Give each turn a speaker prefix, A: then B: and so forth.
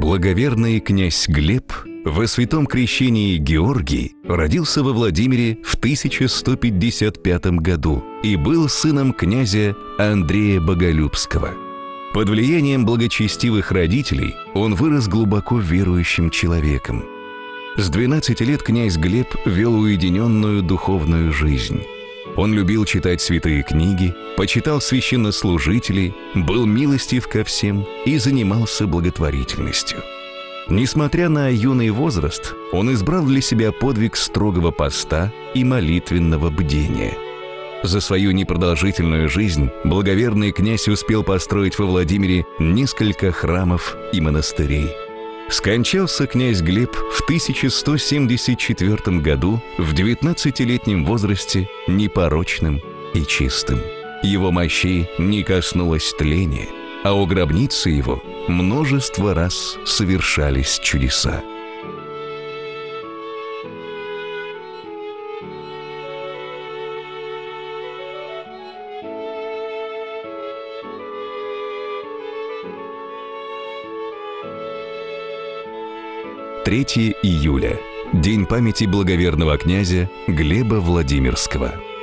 A: Благоверный князь Глеб во святом крещении Георгий родился во Владимире в 1155 году и был сыном князя Андрея Боголюбского. Под влиянием благочестивых родителей он вырос глубоко верующим человеком. С 12 лет князь Глеб вел уединенную духовную жизнь. Он любил читать святые книги, почитал священнослужителей, был милостив ко всем и занимался благотворительностью. Несмотря на юный возраст, он избрал для себя подвиг строгого поста и молитвенного бдения. За свою непродолжительную жизнь благоверный князь успел построить во Владимире несколько храмов и монастырей. Скончался князь Глеб в 1174 году в 19-летнем возрасте непорочным и чистым. Его мощей не коснулось тления, а у гробницы его множество раз совершались чудеса. –3 июля. День памяти благоверного князя Глеба Владимирского.